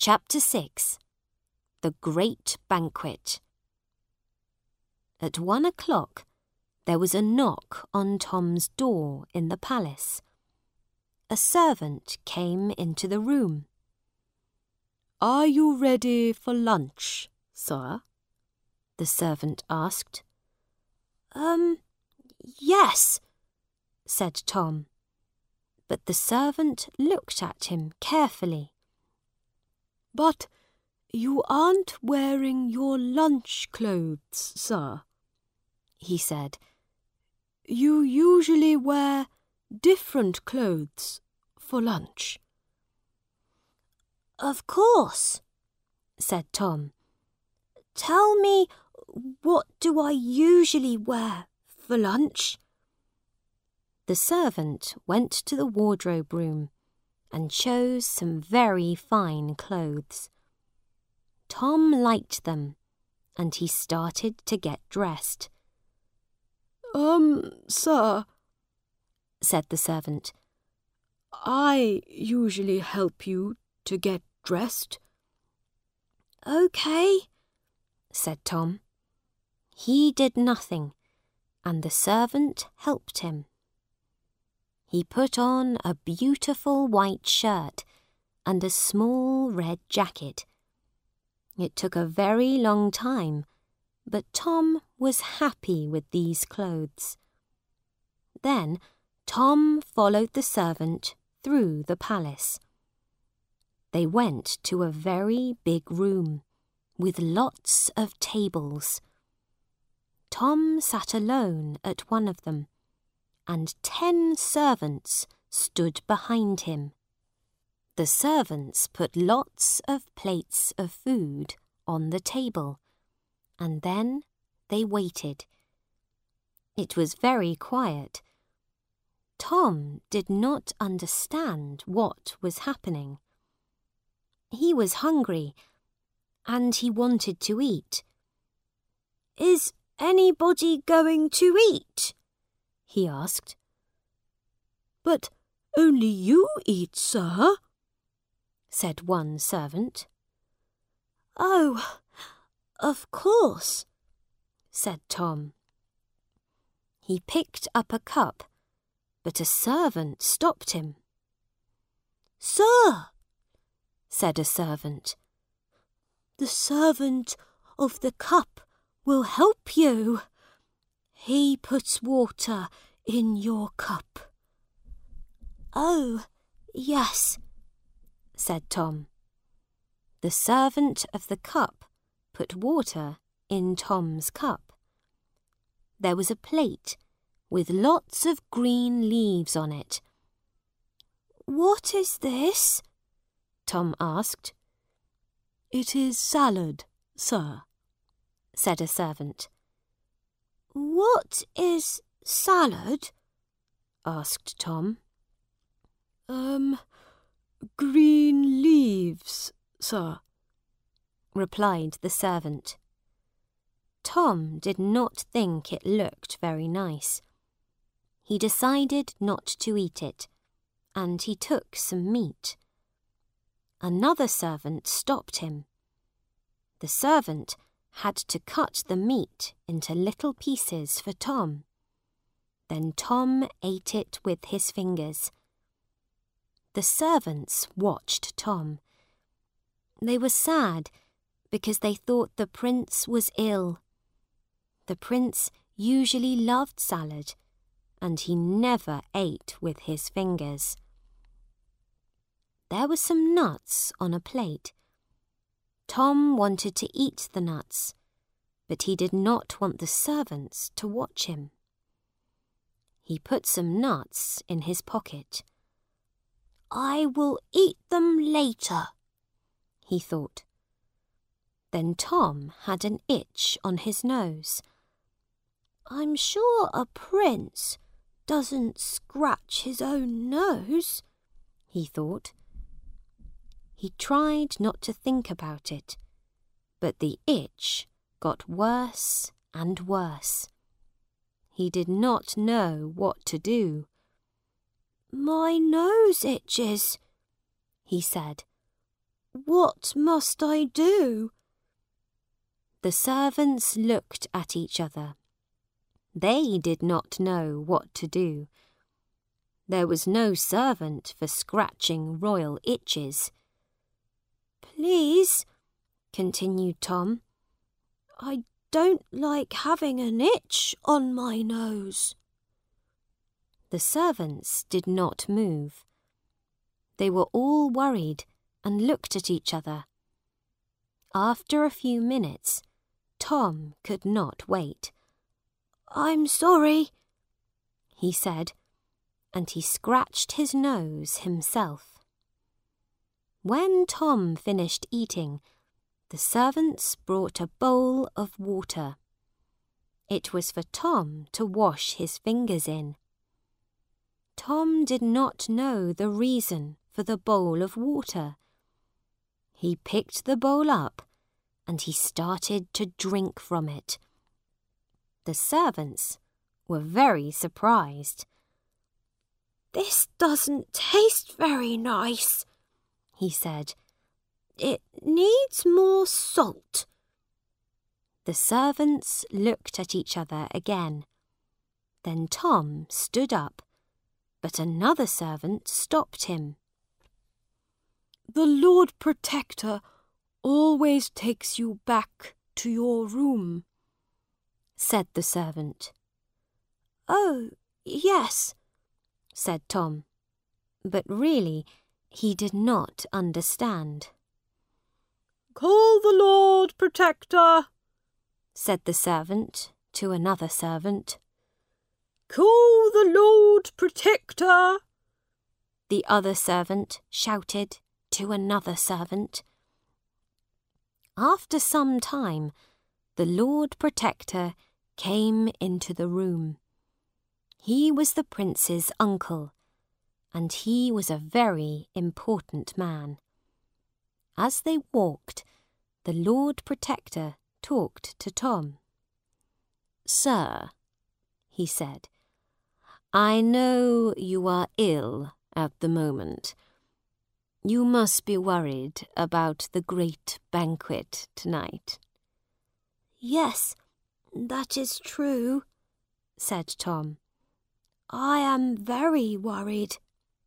Chapter 6. The Great Banquet. At 1 o'clock, there was a knock on Tom's door in the palace. A servant came into the room. "Are you ready for lunch, sir?" the servant asked. Yes," said Tom. But the servant looked at him carefully. "But you aren't wearing your lunch clothes, sir," he said. "You usually wear different clothes for lunch." "Of course," said Tom. "Tell me, what do I usually wear for lunch?" The servant went to the wardrobe room and chose some very fine clothes. Tom liked them, and he started to get dressed. Sir," said the servant, "I usually help you to get dressed." "Okay," said Tom. He did nothing, and the servant helped him. He put on a beautiful white shirt and a small red jacket. It took a very long time, but Tom was happy with these clothes. Then Tom followed the servant through the palace. They went to a very big room with lots of tables. Tom sat alone at one of them, and 10 servants stood behind him. The servants put lots of plates of food on the table, and then they waited. It was very quiet. Tom did not understand what was happening. He was hungry, and he wanted to eat. "Is anybody going to eat?" he asked. "But only you eat, sir," said one servant. "Oh, of course," said Tom. He picked up a cup, but a servant stopped him. "Sir," said a servant, "the servant of the cup will help you. He puts water in your cup." "Oh, yes," said Tom. The servant of the cup put water in Tom's cup. There was a plate with lots of green leaves on it. "What is this?" Tom asked. "It is salad, sir," said a servant. "What is salad?" asked Tom. Green leaves, sir," replied the servant. Tom did not think it looked very nice. He decided not to eat it, and he took some meat. Another servant stopped him. The servant had to cut the meat into little pieces for Tom. Then Tom ate it with his fingers. The servants watched Tom. They were sad because they thought the prince was ill. The prince usually loved salad, and he never ate with his fingers. There were some nuts on a plate. Tom wanted to eat the nuts, but he did not want the servants to watch him. He put some nuts in his pocket. "I will eat them later," he thought. Then Tom had an itch on his nose. "I'm sure a prince doesn't scratch his own nose," he thought. He tried not to think about it, but the itch got worse and worse. He did not know what to do. "My nose itches," he said. What must I do?" The servants looked at each other. They did not know what to do. There was no servant for scratching royal itches. "Please," continued Tom, "I don't like having an itch on my nose." The servants did not move. They were all worried and looked at each other. After a few minutes, Tom could not wait. "I'm sorry," he said, and he scratched his nose himself. When Tom finished eating, the servants brought a bowl of water. It was for Tom to wash his fingers in. Tom did not know the reason for the bowl of water. He picked the bowl up and he started to drink from it. The servants were very surprised. "This doesn't taste very nice," he said. "It needs more salt." The servants looked at each other again. Then Tom stood up, but another servant stopped him. "The Lord Protector always takes you back to your room," said the servant. "Oh, yes," said Tom, but really he did not understand. "Call the Lord Protector," said the servant to another servant. "Call the Lord Protector," the other servant shouted to another servant. After some time, the Lord Protector came into the room. He was the prince's uncle, and he was a very important man. As they walked, the Lord Protector talked to Tom. "Sir," he said, "I know you are ill at the moment. You must be worried about the great banquet tonight." "Yes, that is true," said Tom. "I am very worried."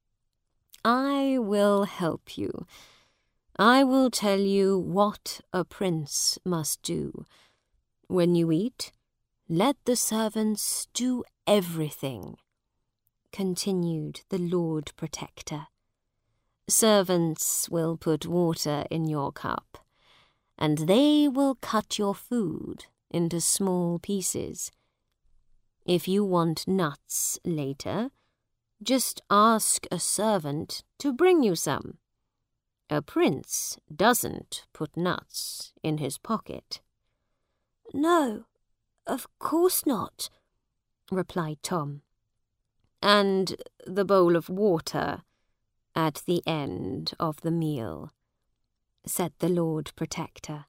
"I will help you. I will tell you what a prince must do. When you eat, let the servants do everything," continued the Lord Protector. "Servants will put water in your cup, and they will cut your food into small pieces. If you want nuts later, just ask a servant to bring you some. A prince doesn't put nuts in his pocket." "No, of course not," replied Tom. "And the bowl of water at the end of the meal," said the Lord Protector.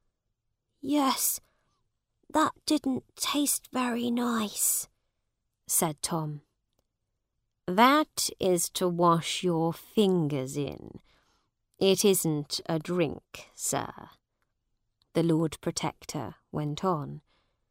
"Yes, that didn't taste very nice," said Tom. "That is to wash your fingers in. It isn't a drink, sir," the Lord Protector went on.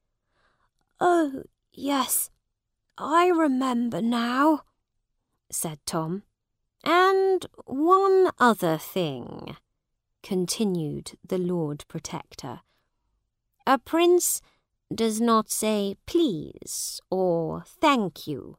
"Oh, yes, I remember now," said Tom. "And one other thing," continued the Lord Protector. "A prince does not say please or thank you."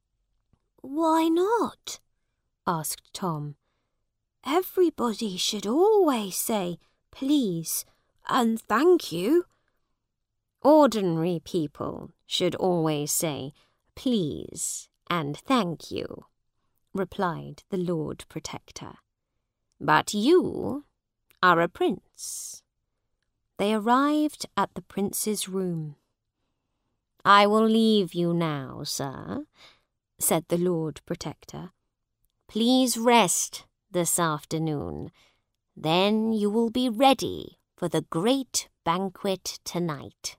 "Why not?" asked Tom. "Everybody should always say please and thank you." "Ordinary people should always say please and thank you," replied the Lord Protector. "But you are a prince." They arrived at the prince's room. "I will leave you now, sir," said the Lord Protector. "Please rest this afternoon. Then you will be ready for the great banquet tonight."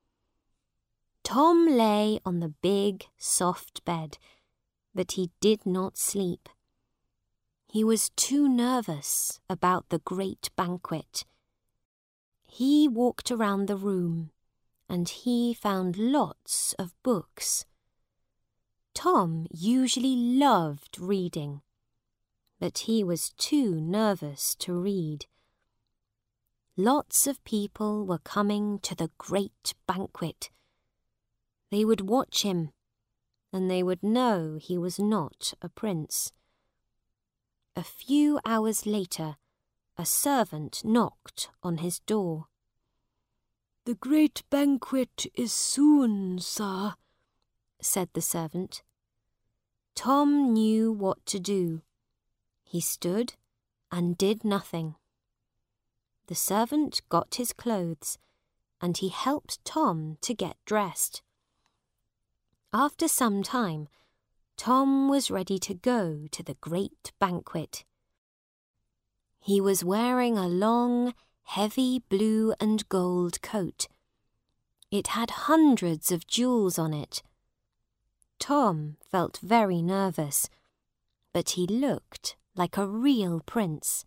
Tom lay on the big, soft bed, but he did not sleep. He was too nervous about the great banquet. He walked around the room, and he found lots of books. Tom usually loved reading, but he was too nervous to read. Lots of people were coming to the great banquet. They would watch him, and they would know he was not a prince. A few hours later, a servant knocked on his door. "The great banquet is soon, sir," said the servant. Tom knew what to do. He stood and did nothing. The servant got his clothes, and he helped Tom to get dressed. After some time, Tom was ready to go to the great banquet. He was wearing a long, heavy blue and gold coat. It had hundreds of jewels on it. Tom felt very nervous, but he looked like a real prince.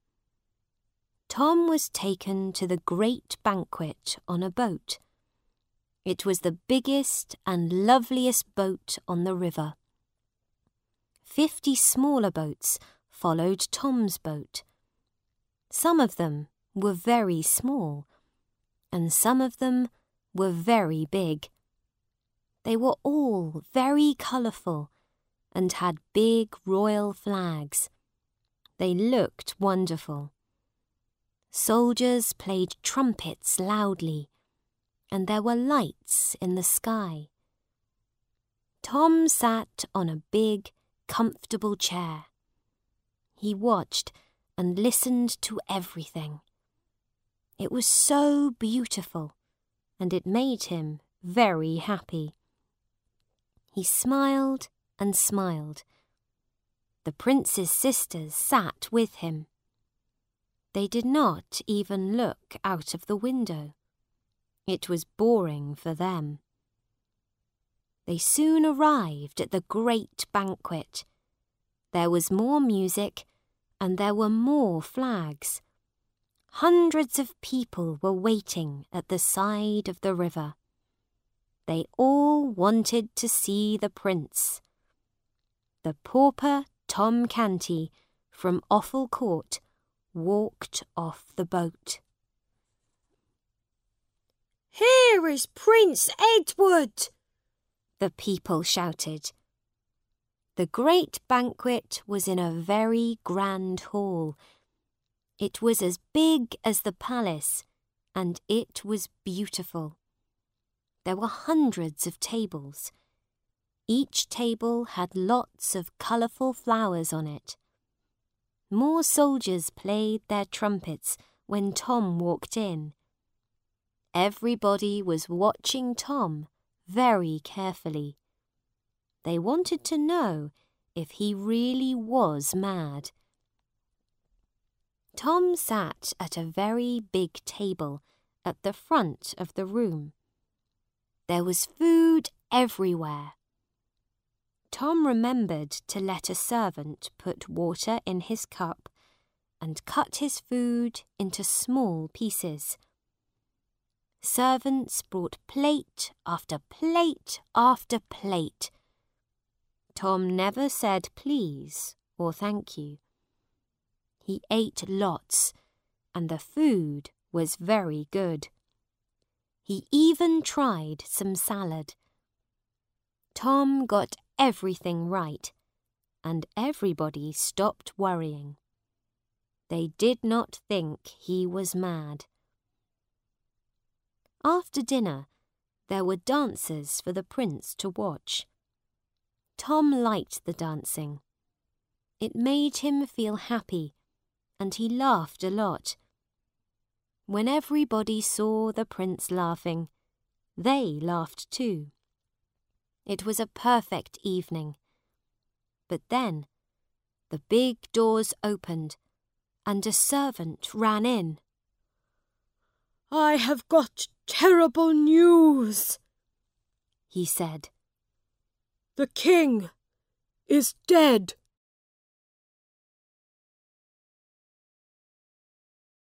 Tom was taken to the great banquet on a boat. It was the biggest and loveliest boat on the river. 50 smaller boats followed Tom's boat. Some of them were very small, and some of them were very big. They were all very colourful and had big royal flags. They looked wonderful. Soldiers played trumpets loudly, and there were lights in the sky. Tom sat on a big, comfortable chair. He watched and listened to everything. It was so beautiful, and it made him very happy. He smiled and smiled. The prince's sisters sat with him. They did not even look out of the window. It was boring for them. They soon arrived at the great banquet. There was more music, and there were more flags. Hundreds of people were waiting at the side of the river. They all wanted to see the prince. The pauper Tom Canty from Offal Court walked off the boat. "Here is Prince Edward!" the people shouted. The great banquet was in a very grand hall. It was as big as the palace, and it was beautiful. There were hundreds of tables. Each table had lots of colourful flowers on it. More soldiers played their trumpets when Tom walked in. Everybody was watching Tom very carefully. They wanted to know if he really was mad. Tom sat at a very big table at the front of the room. There was food everywhere. Tom remembered to let a servant put water in his cup and cut his food into small pieces. Servants brought plate after plate after plate. Tom never said please or thank you. He ate lots, and the food was very good. He even tried some salad. Tom got everything right, and everybody stopped worrying. They did not think he was mad. After dinner, there were dancers for the prince to watch. Tom liked the dancing. It made him feel happy, and he laughed a lot. When everybody saw the prince laughing, they laughed too. It was a perfect evening. But then, the big doors opened, and a servant ran in. "I have got terrible news," he said. "The king is dead."